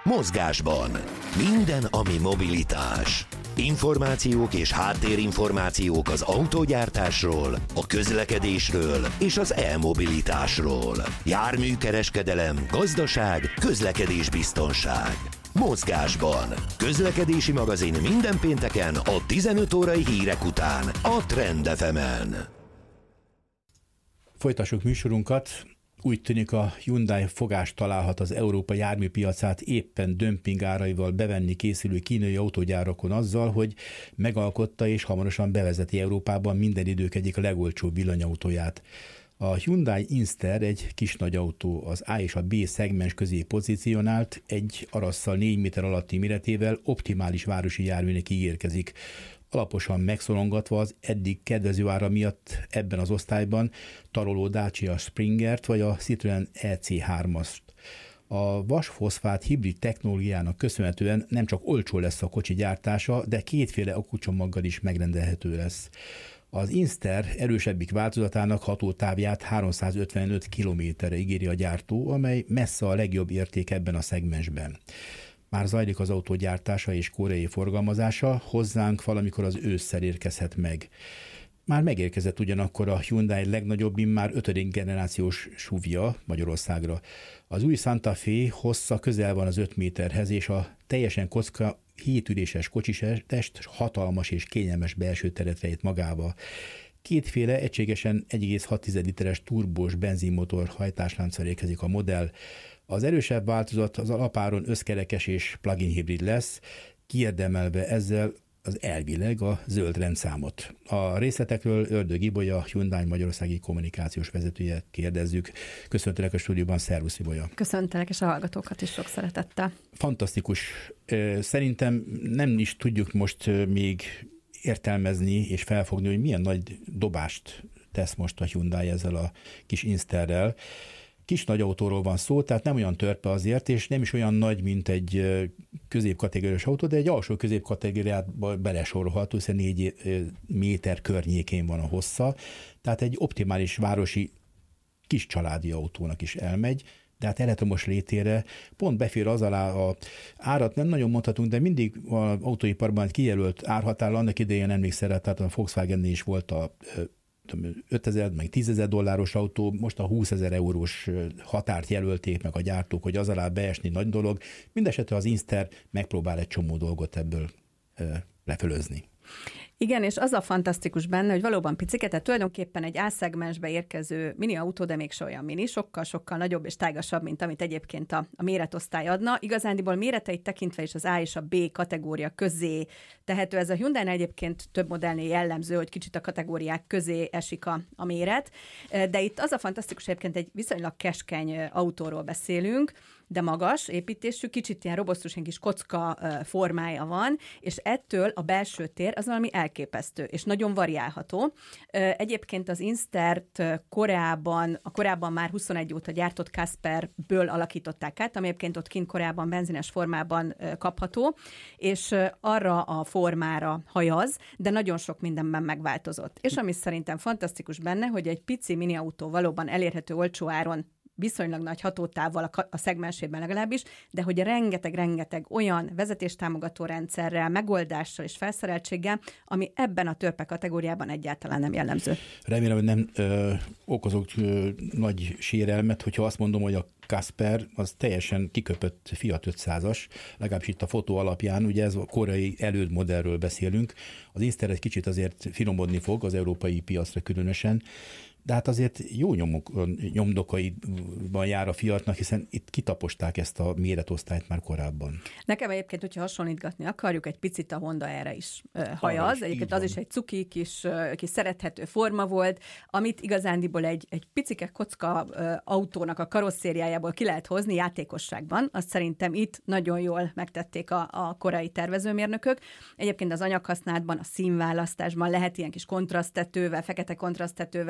Mozgásban. Minden, ami mobilitás. Információk és háttérinformációk az autógyártásról, a közlekedésről és az e-mobilitásról. Járműkereskedelem, gazdaság, közlekedésbiztonság. Mozgásban. Közlekedési magazin minden pénteken a 15 órai hírek után a Trend FM-en. Folytassuk műsorunkat. Úgy tűnik, a Hyundai fogást találhat az európai járműpiacát éppen dömpingáraival bevenni készülő kínai autógyárakon azzal, hogy megalkotta és hamarosan bevezeti Európában minden idők egyik legolcsóbb villanyautóját. A Hyundai Inster egy kis nagy autó, az A és a B szegmens közé pozícionált, egy arasszal 4 méter alatti méretével optimális városi járműnek ígérkezik. Alaposan megszorongatva az eddig kedvező ára miatt ebben az osztályban taroló Dacia Springert vagy a Citroën EC3-ast. A vasfoszfát hibrid technológiának köszönhetően nem csak olcsó lesz a kocsi gyártása, de kétféle akkucsomaggal is megrendelhető lesz. Az Inster erősebbik változatának hatótávját 355 kilométerre ígéri a gyártó, amely messze a legjobb érték ebben a szegmensben. Már zajlik az autó gyártása és koreai forgalmazása, hozzánk valamikor az ősszel érkezhet meg. Már megérkezett ugyanakkor a Hyundai legnagyobb, immár 5. generációs SUV-ja Magyarországra. Az új Santa Fe hossza közel van az 5 méterhez, és a teljesen kocka 7 üléses kocsitest hatalmas és kényelmes belső teret rejt magába. Kétféle egységesen 1,6 literes turbós benzinmotor hajtáslánccal érkezik a modell. Az erősebb változat az alapáron összkerekes és plug-in hibrid lesz, kiérdemelve ezzel az elvileg a zöld rendszámot. A részletekről Ördög Ibolya, Hyundai magyarországi kommunikációs vezetője kérdezzük. Köszöntelek a stúdióban, szervusz Ibolya. Köszöntelek, és a hallgatókat is sok szeretettel. Fantasztikus. Szerintem nem is tudjuk most még értelmezni és felfogni, hogy milyen nagy dobást tesz most a Hyundai ezzel a kis Insterrel. Kis nagy autóról van szó, tehát nem olyan törpe azért, és nem is olyan nagy, mint egy középkategóriás autó, de egy alsó középkategóriába belesorolható, hiszen 4 méter környékén van a hossza, tehát egy optimális városi kis családi autónak is elmegy, de hát elektromos létére pont befér az alá a árat, nem nagyon mondhatunk, de mindig az autóiparban kijelölt árhatárral, annak idején emlékszel, tehát a Volkswagennél is volt a 5000, meg 10.000 dolláros autó, most a 20.000 eurós határt jelölték meg a gyártók, hogy az alá beesni nagy dolog. Mindenesetre az Inster megpróbál egy csomó dolgot ebből lefölözni. Igen, és az a fantasztikus benne, hogy valóban picike, tehát tulajdonképpen egy A-szegmensbe érkező mini autó, de mégse olyan mini, sokkal-sokkal nagyobb és tágasabb, mint amit egyébként a méretosztály adna. Igazándiból méreteit tekintve is az A és a B kategória közé tehető. Ez a Hyundai egyébként több modellnél jellemző, hogy kicsit a kategóriák közé esik a méret, de itt az a fantasztikus, egyébként egy viszonylag keskeny autóról beszélünk, de magas építésű, kicsit ilyen robosztus, ilyen kis kocka formája van, és ettől a belső tér az valami elképesztő, és nagyon variálható. Egyébként az Instert korábban már 21 óta gyártott Casperből alakították át, ami egyébként ott kint korábban benzines formában kapható, és arra a formára hajaz, de nagyon sok mindenben megváltozott. És ami szerintem fantasztikus benne, hogy egy pici mini autó valóban elérhető olcsó áron, viszonylag nagy hatótávval a szegmensében legalábbis, de hogy rengeteg olyan vezetéstámogató rendszerrel, megoldással és felszereltséggel, ami ebben a törpe kategóriában egyáltalán nem jellemző. Remélem, hogy nem okozok nagy sérelmet, hogyha azt mondom, hogy a Casper az teljesen kiköpött Fiat 500-as, legalábbis itt a fotó alapján, ugye ez a koreai elődmodellről beszélünk. Az Inster egy kicsit azért finomodni fog az európai piacra különösen, de hát azért jó nyomdokaiban jár a Fiatnak, hiszen itt kitaposták ezt a méretosztályt már korábban. Nekem egyébként, hogyha hasonlítgatni akarjuk, egy picit a Honda erre is hajaz. Egyébként az is egy cuki, kis szerethető forma volt, amit igazándiból egy picike kocka autónak a karosszériájából ki lehet hozni játékosságban. Azt szerintem itt nagyon jól megtették a korai tervezőmérnökök. Egyébként az anyaghasználatban, a színválasztásban lehet ilyen kis kontraszttetővel, fekete kontraszttetővel rendelni,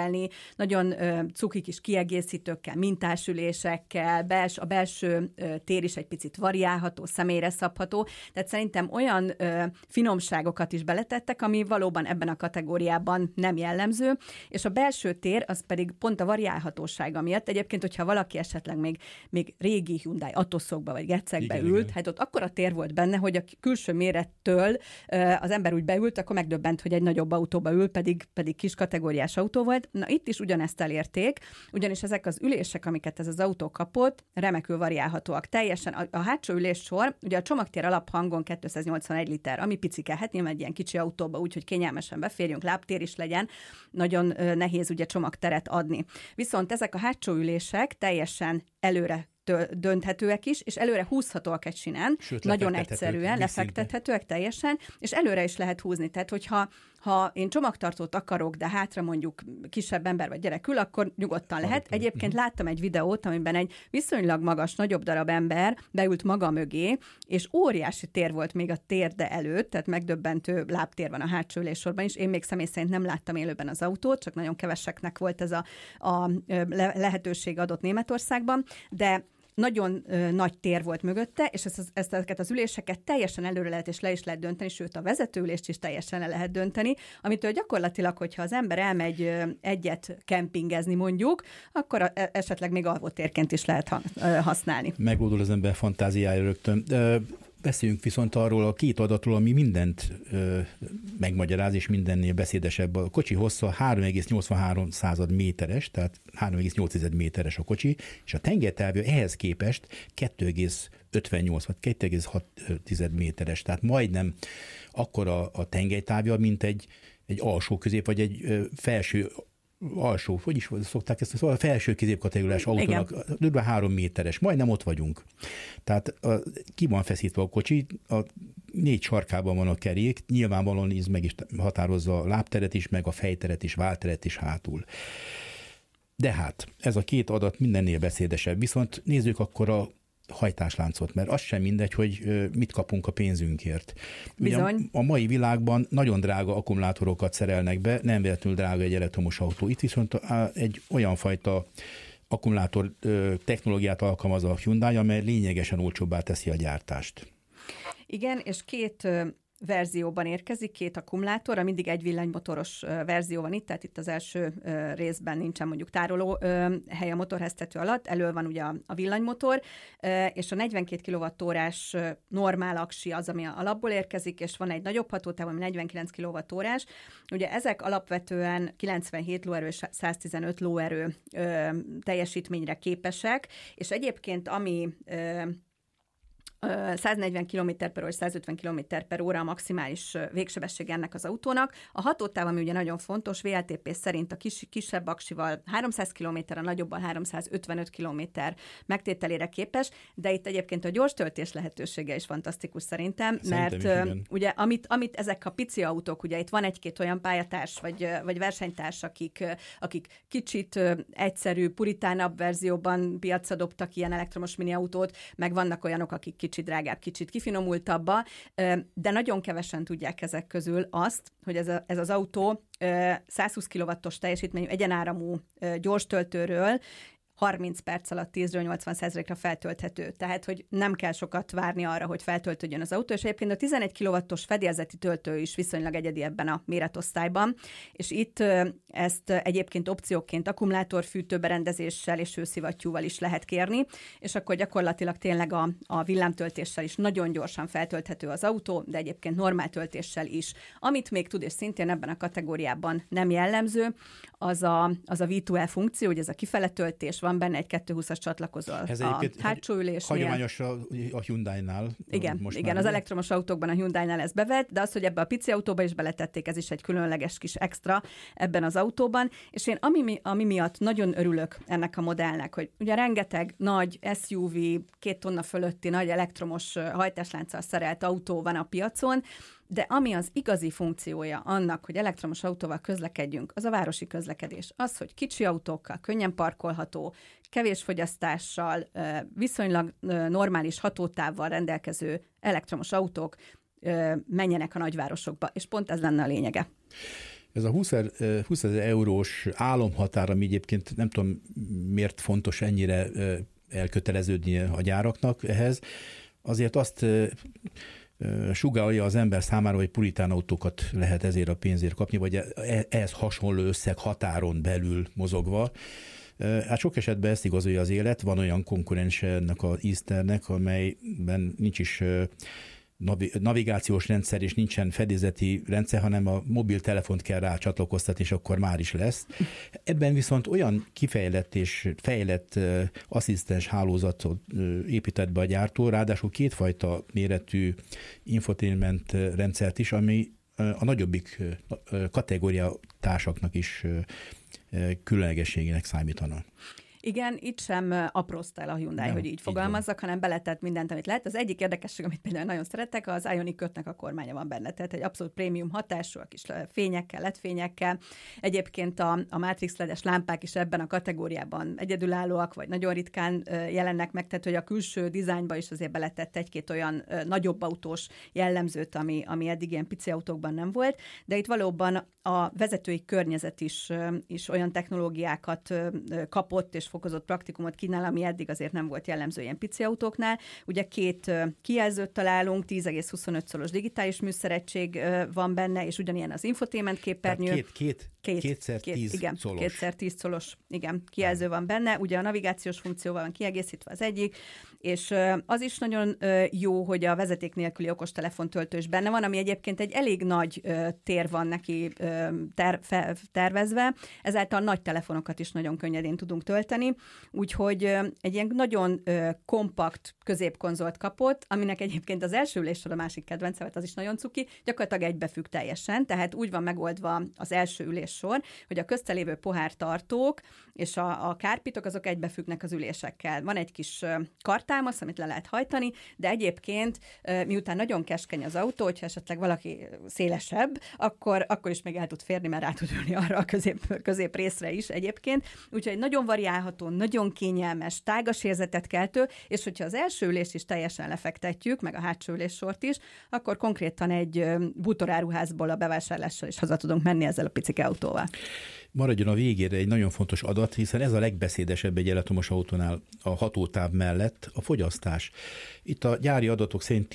szerelni, nagyon cuki kis kiegészítőkkel, mintásülésekkel, a belső tér is egy picit variálható, személyre szabható, tehát szerintem olyan finomságokat is beletettek, ami valóban ebben a kategóriában nem jellemző, és a belső tér az pedig pont a variálhatósága miatt. Egyébként, hogyha valaki esetleg még régi Hyundai Atoszokba vagy Gecekbe ült, hát ott akkora tér volt benne, hogy a külső mérettől az ember úgy beült, akkor megdöbbent, hogy egy nagyobb autóba ül, pedig kis kategóriás autó volt. Na itt is ugyanezt elérték, ugyanis ezek az ülések, amiket ez az autó kapott, remekül variálhatóak. Teljesen a hátsó üléssor, ugye a csomagtér alaphangon 281 liter, ami picike, hát nyilván egy ilyen kicsi autóba, úgyhogy kényelmesen beférjünk, lábtér is legyen, nagyon nehéz ugye csomagteret adni. Viszont ezek a hátsó ülések teljesen előre dönthetőek is, és előre húzhatóak egy sinen, sőt, nagyon egyszerűen, lefektethetőek teljesen, és előre is lehet húzni. Tehát, hogyha én csomagtartót akarok, de hátra mondjuk kisebb ember vagy gyerek ül, akkor nyugodtan lehet. Egyébként láttam egy videót, amiben egy viszonylag magas, nagyobb darab ember beült maga mögé, és óriási tér volt még a térde előtt, tehát megdöbbentő lábtér van a hátsó üléssorban is. Én még személy szerint nem láttam élőben az autót, csak nagyon keveseknek volt ez a lehetőség adott Németországban, de nagyon nagy tér volt mögötte, és ezeket az üléseket teljesen előre lehet és le is lehet dönteni, sőt a vezetőülést is teljesen le lehet dönteni, amitől gyakorlatilag, hogyha az ember elmegy egyet kempingezni mondjuk, akkor esetleg még alvótérként is lehet használni. Megoldul az ember fantáziája rögtön. Beszéljünk viszont arról a két adatról, ami mindent megmagyaráz, és mindennél beszédesebb. A kocsi hossza 3,83 méteres, tehát 3,8 méteres a kocsi, és a tengertávja ehhez képest 2,58 vagy 2,6 méteres, tehát majdnem akkora a tengelytávja, mint egy alsó közép, vagy egy felső alsó, hogy is szokták ezt, szóval a felső középkategóriás autónak kb. 3 méteres, majdnem ott vagyunk. Tehát ki van feszítve a kocsi, a 4 sarkában van a kerék, nyilvánvalóan ez meg is határozza a lábteret is, meg a fejteret is, válteret is hátul. De hát ez a két adat mindennél beszédesebb, viszont nézzük akkor a hajtásláncot, mert az sem mindegy, hogy mit kapunk a pénzünkért. Bizony. Ugye a mai világban nagyon drága akkumulátorokat szerelnek be, nem véletlenül drága egy elektromos autó. Itt viszont egy olyan fajta akkumulátor technológiát alkalmaz a Hyundai, amely lényegesen olcsóbbá teszi a gyártást. Igen, és két verzióban érkezik, 2 akkumulátor, mindig egy villanymotoros verzió van itt, tehát itt az első részben nincsen mondjuk tároló hely a motorháztető alatt, elől van ugye a villanymotor, és a 42 kWh-órás normál aksi az, ami alapból érkezik, és van egy nagyobb hatótáv, ami 49 kWh. Ugye ezek alapvetően 97 lóerő és 115 lóerő teljesítményre képesek, és egyébként ami 140 km/h, 150 km/h a maximális végsebesség ennek az autónak. A hatótáv, ami ugye nagyon fontos, VLTP szerint a kisebb aksival 300 km, a nagyobban 355 km megtételére képes, de itt egyébként a gyors töltés lehetősége is fantasztikus szerintem, mert ugye amit ezek a pici autók, ugye itt van egy-két olyan pályatárs vagy versenytárs, akik kicsit egyszerű, puritánabb verzióban piacra dobtak ilyen elektromos miniautót, meg vannak olyanok, akik kicsit drágább, kicsit kifinomultabba, de nagyon kevesen tudják ezek közül azt, hogy ez az autó 120 kW-os teljesítményű egyenáramú gyors töltőről 30 perc alatt 10-ről 80%-ra feltölthető. Tehát, hogy nem kell sokat várni arra, hogy feltöltődjön az autó, és egyébként a 11 kW-os fedélzeti töltő is viszonylag egyedi ebben a méretosztályban, és itt ezt egyébként opcióként akkumulátorfűtőberendezéssel és hőszivattyúval is lehet kérni, és akkor gyakorlatilag tényleg a villámtöltéssel is nagyon gyorsan feltölthető az autó, de egyébként normál töltéssel is. Amit még tud, és szintén ebben a kategóriában nem jellemző, az a V2L funkció, hogy ez a kifele töltés, van benne egy 220-as csatlakozó a hátsó ülésnél. Hagyományos a Hyundai-nál. Igen, az elektromos autókban a Hyundai-nál ez bevett, de az, hogy ebbe a pici autóba is beletették, ez is egy különleges kis extra ebben az autóban, és én ami miatt nagyon örülök ennek a modellnek, hogy ugye rengeteg nagy SUV, 2 tonna fölötti nagy elektromos hajtáslánccal szerelt autó van a piacon, de ami az igazi funkciója annak, hogy elektromos autóval közlekedjünk, az a városi közlekedés. Az, hogy kicsi autókkal, könnyen parkolható, kevés fogyasztással, viszonylag normális hatótávval rendelkező elektromos autók menjenek a nagyvárosokba, és pont ez lenne a lényege. Ez a 20 000 eurós álomhatár, ami egyébként nem tudom miért fontos ennyire elköteleződni a gyáraknak ehhez, azért azt sugallja az ember számára, hogy puritán autókat lehet ezért a pénzért kapni, vagy ehhez hasonló összeg határon belül mozogva. Hát sok esetben ezt igazolja az élet, van olyan konkurense ennek az Easternek, amelyben nincs is navigációs rendszer, és nincsen fedélzeti rendszer, hanem a mobiltelefont kell rá csatlakoztatni, és akkor már is lesz. Ebben viszont olyan kifejlett és fejlett asszisztens hálózatot épített be a gyártó, ráadásul kétfajta méretű infotainment rendszert is, ami a nagyobbik kategória társaknak is különlegességének számítana. Igen, itt sem aprózta el a Hyundai, hogy így fogalmazzak, hanem beletett mindent, amit lehet. Az egyik érdekesség, amit például nagyon szeretek, az Ioniq 5-nek a kormánya van benne, tehát egy abszolút prémium hatású, a kis fényekkel, LED-fényekkel. Egyébként a Matrix LED-es lámpák is ebben a kategóriában egyedülállóak, vagy nagyon ritkán jelennek meg, tehát hogy a külső dizájnba is azért beletett egy-két olyan nagyobb autós jellemzőt, ami eddig ilyen pici autókban nem volt, de itt valóban a vezetői környezet is olyan technológiákat kapott, és fokozott praktikumot kínál, ami eddig azért nem volt jellemző ilyen pici autóknál. Ugye 2 kijelzőt találunk, 10,25 szoros digitális műszeregység van benne, és ugyanilyen az infotainment képernyő. Kétszer 10 szolos. Kétszer 10 szolos, igen, kijelző van benne. Ugye a navigációs funkcióval van kiegészítve az egyik, és az is nagyon jó, hogy a vezeték nélküli okostelefontöltő is benne van, ami egyébként egy elég nagy tér van neki tervezve, ezáltal nagy telefonokat is nagyon könnyedén tudunk tölteni, úgyhogy egy ilyen nagyon kompakt középkonzolt kapott, aminek egyébként az első ülésről a másik kedvence, az is nagyon cuki, gyakorlatilag egybefügg teljesen, tehát úgy van megoldva az első üléssor, hogy a közte lévő pohártartók és a kárpitok azok egybefüggnek az ülésekkel. Van egy kis kartámasz, amit le lehet hajtani, de egyébként miután nagyon keskeny az autó, hogyha esetleg valaki szélesebb, akkor is még el tud férni, mert rá tud ülni arra a közép részre is egyébként. Úgyhogy nagyon variálható, nagyon kényelmes, tágas érzetet keltő, és hogyha az első ülést is teljesen lefektetjük, meg a hátsó üléssort is, akkor konkrétan egy bútoráruházból a bevásárlással is haza tudunk menni ezzel a picike autóval. Maradjon a végére egy nagyon fontos adat, hiszen ez a legbeszédesebb egy elektromos autónál a hatótáv mellett a fogyasztás. Itt a gyári adatok szerint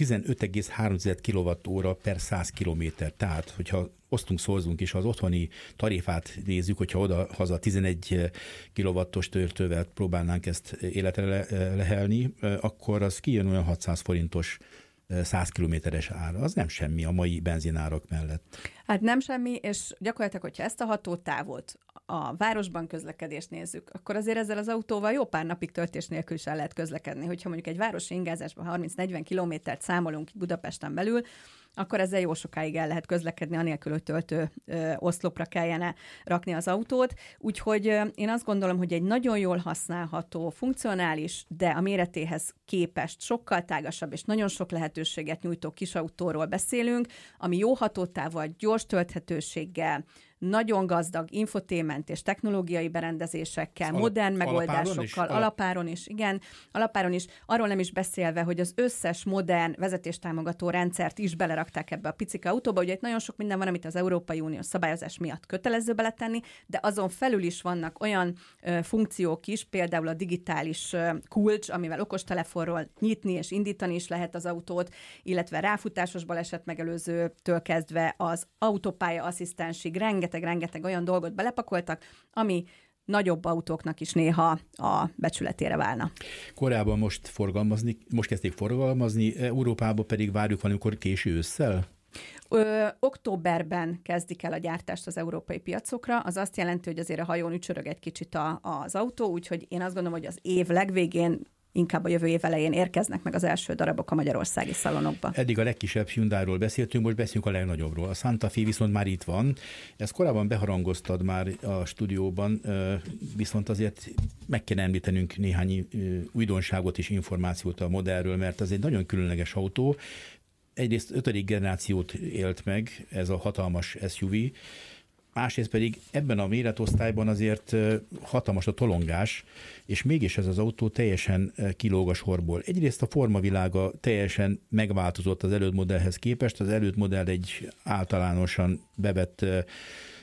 15,3 kWh per 100 km. Tehát, hogyha osztunk, szorzunk és az otthoni tarifát nézzük, hogyha oda-haza 11 kW-os töltővel próbálnánk ezt életre lehelni, akkor az kijön olyan 600 forintos 100 kilométeres ára. Az nem semmi a mai benzinárak mellett. Hát nem semmi, és gyakorlatilag, hogyha ezt a hatótávot a városban közlekedést nézzük, akkor azért ezzel az autóval jó pár napig töltés nélkül is el lehet közlekedni. Hogyha mondjuk egy városi ingázásban 30-40 kilométert számolunk Budapesten belül, akkor ezzel jó sokáig el lehet közlekedni, anélkül, hogy töltő oszlopra kellene rakni az autót. Úgyhogy én azt gondolom, hogy egy nagyon jól használható, funkcionális, de a méretéhez képest sokkal tágasabb és nagyon sok lehetőséget nyújtó kisautóról beszélünk, ami jó hatótávval, gyors tölthetőséggel, nagyon gazdag infotainment és technológiai berendezésekkel, modern megoldásokkal, alapáron is, arról nem is beszélve, hogy az összes modern vezetéstámogató rendszert is belerakták ebbe a picike autóba. Ugye itt nagyon sok minden van, amit az Európai Unió szabályozás miatt kötelező beletenni, de azon felül is vannak olyan funkciók is, például a digitális kulcs, amivel okostelefonról nyitni és indítani is lehet az autót, illetve ráfutásos baleset megelőzőtől kezdve az autópálya asszisztensig rengeteg olyan dolgot belepakoltak, ami nagyobb autóknak is néha a becsületére válna. Korábban most kezdték forgalmazni, Európában pedig várjuk valamikor késő ősszel? Októberben kezdik el a gyártást az európai piacokra, az azt jelenti, hogy azért a hajón ücsörög egy kicsit az autó, úgyhogy én azt gondolom, hogy az év legvégén, inkább a jövő év elején érkeznek meg az első darabok a magyarországi szalonokba. Eddig a legkisebb Hyundairól beszéltünk, most beszélünk a legnagyobbról. A Santa Fe viszont már itt van. Ezt korábban beharangoztad már a stúdióban, viszont azért meg kell említenünk néhány újdonságot és információt a modellről, mert ez egy nagyon különleges autó. Egyrészt 5. generációt élt meg ez a hatalmas SUV, másrészt pedig ebben a méretosztályban azért hatalmas a tolongás, és mégis ez az autó teljesen kilóg a sorból. Egyrészt a formavilága teljesen megváltozott az előtt modellhez képest, az előtt modell egy általánosan bevett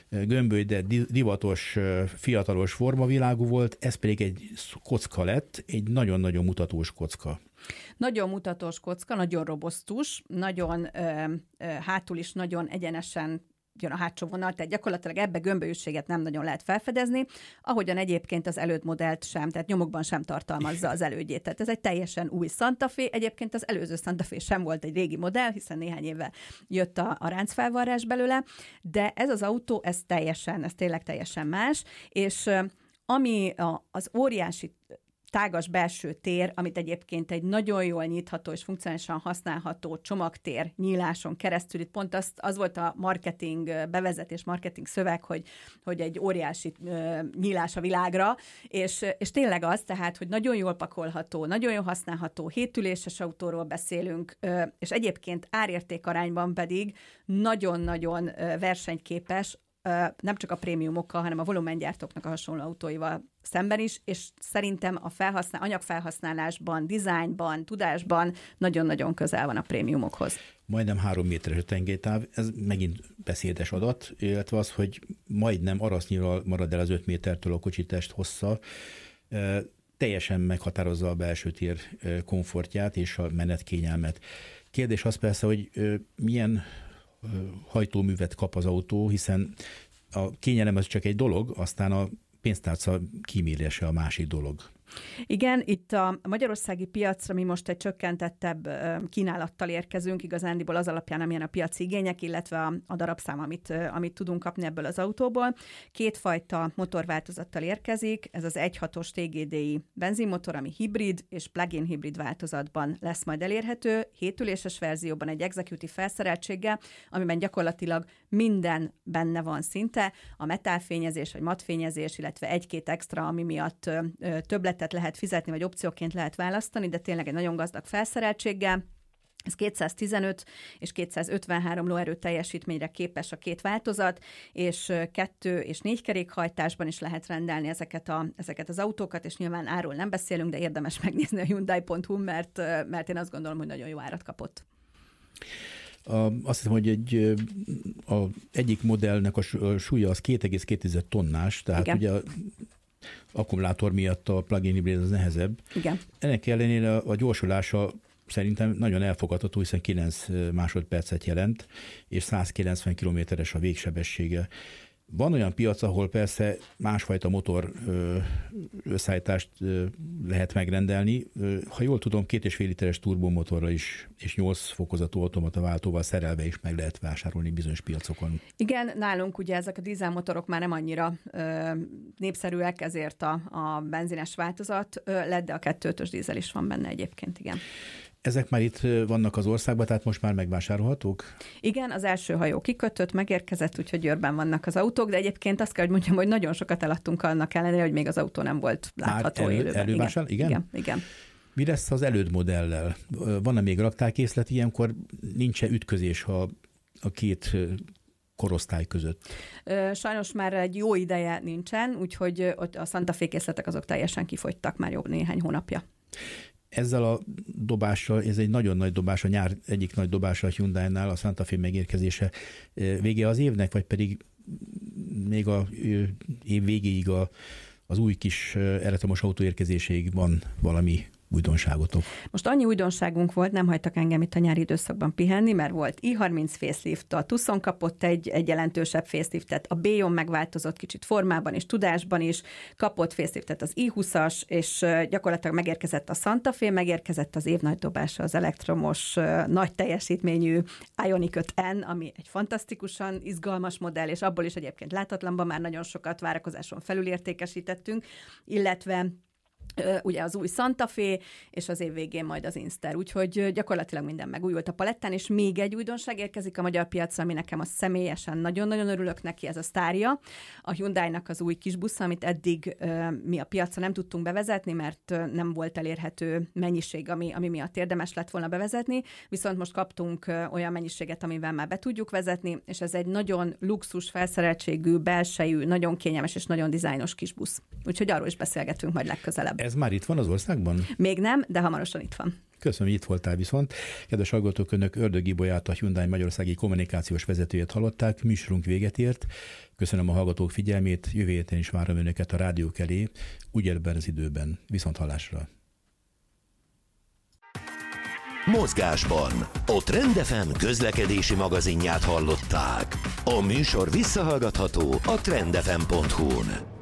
gömböly, de divatos, fiatalos formavilágú volt, ez pedig egy kocka lett, egy nagyon-nagyon mutatós kocka. Nagyon mutatós kocka, nagyon robosztus, nagyon hátul is nagyon egyenesen jön a hátsó vonal, tehát gyakorlatilag ebbe gömbölyűséget nem nagyon lehet felfedezni, ahogyan egyébként az elődmodellt sem, tehát nyomokban sem tartalmazza az elődjét. Tehát ez egy teljesen új Santa Fe, egyébként az előző Santa Fe sem volt egy régi modell, hiszen néhány éve jött a ráncfelvarrás belőle, de ez az autó, ez tényleg teljesen más, és ami az óriási tágas belső tér, amit egyébként egy nagyon jól nyitható és funkcionálisan használható csomagtér nyíláson keresztül, itt pont az volt a marketing bevezetés, marketing szöveg, hogy egy óriási nyílás a világra, és tényleg az, tehát, hogy nagyon jól pakolható, nagyon jól használható, 7 üléses autóról beszélünk, és egyébként árértékarányban pedig nagyon-nagyon versenyképes, nem csak a prémiumokkal, hanem a volumengyártóknak a hasonló autóival szemben is, és szerintem a anyagfelhasználásban, dizájnban, tudásban nagyon-nagyon közel van a prémiumokhoz. Majdnem 3 méteres a tengelytáv, ez megint beszédes adat, illetve az, hogy majdnem arasznyira marad el az 5 métertől a kocsitest hossza, teljesen meghatározza a belső tér komfortját és a menetkényelmet. Kérdés az persze, hogy milyen hajtóművet kap az autó, hiszen a kényelem az csak egy dolog, aztán a pénztárca kímélése a másik dolog. Igen, itt a magyarországi piacra mi most egy csökkentettebb kínálattal érkezünk, igazándiból az alapján, amilyen a piaci igények, illetve a darabszám, amit tudunk kapni ebből az autóból. 2 fajta motorváltozattal érkezik, ez az 1.6-os TGDI benzinmotor, ami hibrid és plug-in hibrid változatban lesz majd elérhető, 7 üléses verzióban egy executive felszereltséggel, amiben gyakorlatilag minden benne van szinte, a metálfényezés vagy mattfényezés, illetve 1-2 extra, ami miatt többletet lehet fizetni, vagy opcióként lehet választani, de tényleg egy nagyon gazdag felszereltséggel. Ez 215 és 253 lóerő teljesítményre képes a 2 változat, és 2 és 4 kerékhajtásban is lehet rendelni ezeket az autókat, és nyilván áról nem beszélünk, de érdemes megnézni a Hyundai.hu, mert én azt gondolom, hogy nagyon jó árat kapott. Azt hiszem, hogy egyik modellnek a súlya az 2,2 tonnás, tehát igen. Ugye akkumulátor miatt a plug-in hibrid az nehezebb. Igen. Ennek ellenére a gyorsulása szerintem nagyon elfogadható, hiszen 9 másodpercet jelent, és 190 kilométeres a végsebessége. Van olyan piac, ahol persze másfajta motor összeállítást lehet megrendelni. Ha jól tudom, 2,5 literes turbomotorral is, és 8 fokozatú automata váltóval szerelve is meg lehet vásárolni bizonyos piacokon. Igen, nálunk ugye ezek a dízelmotorok már nem annyira népszerűek, ezért a benzines változat lett, de a 2.5-ös dízel is van benne egyébként, igen. Ezek már itt vannak az országban, tehát most már megvásárolhatók? Igen, az első hajó kikötött, megérkezett, úgyhogy Győrben vannak az autók, de egyébként azt kell, hogy mondjam, hogy nagyon sokat eladtunk annak ellenére, hogy még az autó nem volt látható élőben. Elővásárlás? Igen. Mi lesz az elődmodellel? Van-e még raktárkészlet? Ilyenkor nincs-e ütközés a 2 korosztály között? Sajnos már egy jó ideje nincsen, úgyhogy ott a Santa Fe készletek azok teljesen kifogytak már jó néhány hónapja. Ezzel a dobással, ez egy nagyon nagy dobás, a nyár egyik nagy dobása a Hyundai-nál, a Santa Fe megérkezése vége az évnek, vagy pedig még a év végéig az új kis elektromos autó érkezéséig van valami újdonságotok? Most annyi újdonságunk volt, nem hagytak engem itt a nyári időszakban pihenni, mert volt i30 facelift, a Tucson kapott egy jelentősebb faceliftet, a Bayon megváltozott kicsit formában és tudásban is, kapott faceliftet az i20-as, és gyakorlatilag megérkezett a Santa Fe, megérkezett az év nagy dobása az elektromos, nagy teljesítményű Ioniq 5N, ami egy fantasztikusan izgalmas modell, és abból is egyébként láthatlanban már nagyon sokat várakozáson felül értékesítettünk, illetve ugye az új Santa Fe, és az év végén majd az Inster. Úgyhogy gyakorlatilag minden megújult a palettán, és még egy újdonság érkezik a magyar piacra, ami nekem személyesen nagyon-nagyon örülök neki, ez a Staria, a Hyundai-nak az új kisbusza, amit eddig mi a piacra nem tudtunk bevezetni, mert nem volt elérhető mennyiség, ami miatt érdemes lett volna bevezetni, viszont most kaptunk olyan mennyiséget, amivel már be tudjuk vezetni, és ez egy nagyon luxus felszereltségű, belsejű, nagyon kényelmes és nagyon dizájnos kisbusz. Úgyhogy arról is beszélgetünk majd legközelebb. Ez már itt van az országban? Még nem, de hamarosan itt van. Köszönöm, hogy itt voltál viszont. Kedves hallgatók, önök Ördögi Ibolyát, a Hyundai magyarországi kommunikációs vezetőjét hallották, műsorunk véget ért. Köszönöm a hallgatók figyelmét, jövő héten is várom önöket a rádiók elé, ugyebben az időben. Viszont hallásra. Mozgásban a Trend FM közlekedési magazinját hallották. A műsor visszahallgatható a trendfm.hu-n.